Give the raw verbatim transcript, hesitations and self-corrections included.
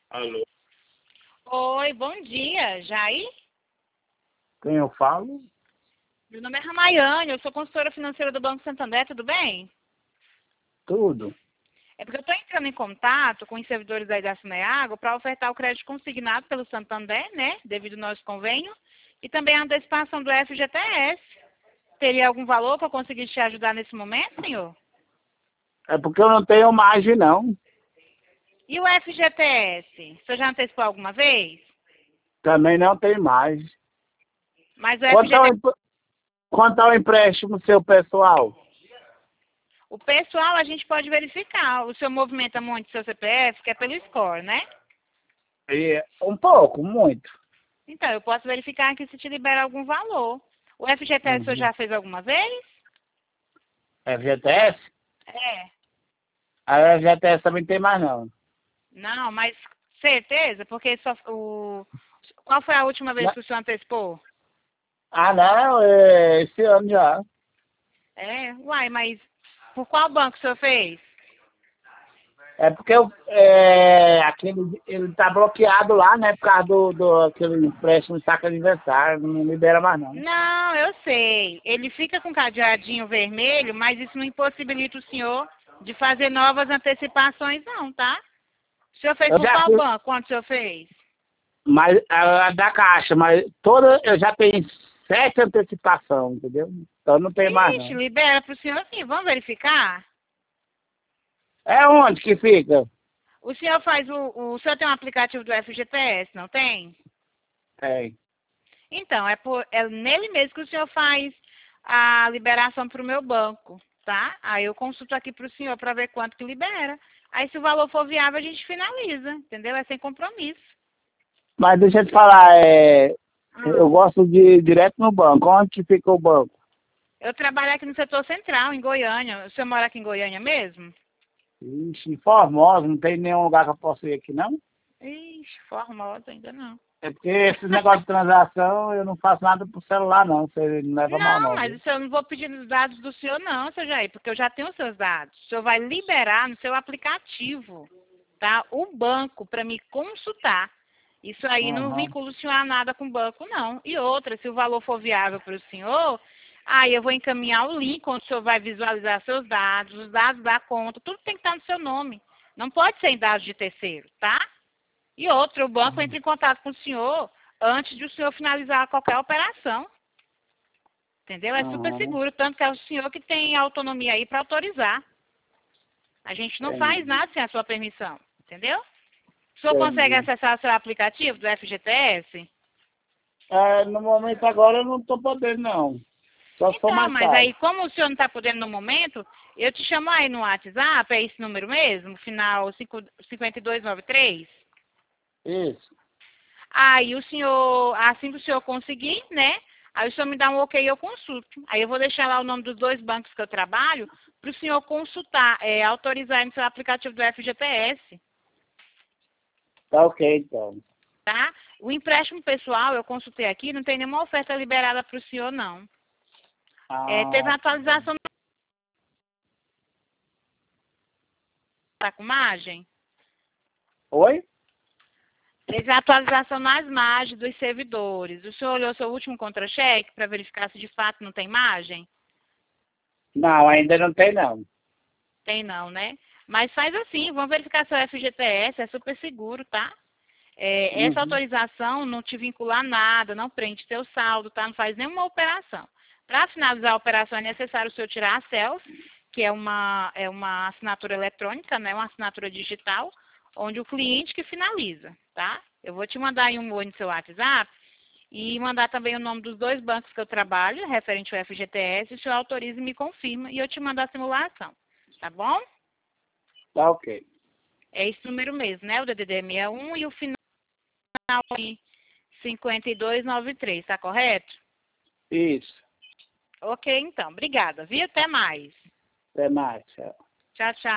Alô? Oi, bom dia, Jair? Quem eu falo? Meu nome é Ramayane, eu sou consultora financeira do Banco Santander, tudo bem? Tudo. É porque eu estou entrando em contato com os servidores aí da Cineago para ofertar o crédito consignado pelo Santander, né, devido ao nosso convênio, e também a antecipação do F G T S. Teria algum valor que eu conseguisse te ajudar nesse momento, senhor? É porque eu não tenho margem, não. E o F G T S? O senhor já antecipou alguma vez? Também não tem mais. Mas o Quanto é o, F G T S, ep- quanto é o empréstimo seu pessoal? o pessoal a gente pode verificar. O senhor movimenta muito seu C P F, que é pelo score, né? E, um pouco, muito. Então, eu posso verificar aqui se te libera algum valor. O F G T S o senhor Uhum. já fez alguma vez? F G T S? É. A F G T S também tem mais, não. Não, mas certeza? Porque só o... Qual foi a última vez Na- que o senhor antecipou? Ah, não, é, esse ano já. É, uai, mas por qual banco o senhor fez? É porque eu, é, aquele, ele tá bloqueado lá, né? Por causa do, do aquele empréstimo de saco aniversário. Não libera mais, não. Não, eu sei. Ele fica com cadeadinho vermelho, mas isso não impossibilita o senhor de fazer novas antecipações, não, tá? O senhor fez Eu por já qual fiz, banco? Quanto o senhor fez? mas a, da Caixa, mas toda, eu já tenho sete antecipação, entendeu? Então não tem mais, Ixi, não. libera pro senhor sim. Vamos verificar? É onde que fica? O senhor faz o, o senhor tem um aplicativo do F G T S, não tem? É. Então, é, por, é nele mesmo que o senhor faz a liberação para o meu banco, tá? Aí eu consulto aqui para o senhor para ver quanto que libera. Aí se o valor for viável, a gente finaliza, entendeu? É sem compromisso. Mas deixa eu te falar, é, eu Hum. gosto de ir direto no banco. Onde que fica o banco? Eu trabalho aqui no setor central, em Goiânia. O senhor mora aqui em Goiânia mesmo? Ixi, em Formosa, não tem nenhum lugar que eu possa ir aqui, não? Ixi, Formosa ainda não. É porque esse negócio de transação eu não faço nada pro celular, não. Você não leva mal, Não, não, mas viu? isso eu não vou pedir os dados do senhor, não, seu Jair, porque eu já tenho os seus dados. O senhor vai liberar no seu aplicativo, tá? O banco para me consultar. Isso aí não Aham. vincula o senhor a nada com o banco, não. E outra, se o valor for viável para o senhor, aí eu vou encaminhar o link onde o senhor vai visualizar seus dados, os dados da conta, tudo tem que estar no seu nome. Não pode ser em dados de terceiro, tá? E outra, o banco entra em contato com o senhor antes de o senhor finalizar qualquer operação. Entendeu? É super Aham. seguro, tanto que é o senhor que tem autonomia aí para autorizar. A gente não faz Entendi. nada sem a sua permissão, entendeu? O senhor consegue Entendi. acessar o seu aplicativo do F G T S? É, no momento agora eu não tô podendo, não. Só se for Então, mais mas tarde. aí, como o senhor não está podendo no momento, eu te chamo aí no WhatsApp, é esse número mesmo, final cinco- cinquenta e dois noventa e três. Isso. Aí o senhor, assim que o senhor conseguir, né? Aí o senhor me dá um ok e eu consulto. Aí eu vou deixar lá o nome dos dois bancos que eu trabalho para o senhor consultar, é, autorizar no seu aplicativo do F G T S, Tá ok, então. tá? O empréstimo pessoal, eu consultei aqui, não tem nenhuma oferta liberada para o senhor, não. É, teve Ah, uma atualização tá com margem? oi? Teve a atualização nas margens dos servidores. O senhor olhou seu último contra-cheque para verificar se de fato não tem margem? Não, ainda não tem, não. Tem não, né? Mas faz assim, vamos verificar seu F G T S, é super seguro, tá? É, essa Uhum. autorização não te vincula a nada, não prende teu saldo, tá? Não faz nenhuma operação. Para finalizar a operação é necessário o senhor tirar a selfie, que é uma, é uma assinatura eletrônica, né? Uma assinatura digital, onde o cliente que finaliza, tá? Eu vou te mandar aí um oi no seu WhatsApp e mandar também o nome dos dois bancos que eu trabalho, referente ao F G T S, o senhor autoriza e me confirma, e eu te mando a simulação, tá bom? Tá ok. É esse número mesmo, né? O D D D sessenta e um e o final aí cinquenta e dois noventa e três, tá correto? Isso. Ok, então. Obrigada, viu? Até mais. Até mais. Tchau. Tchau, tchau.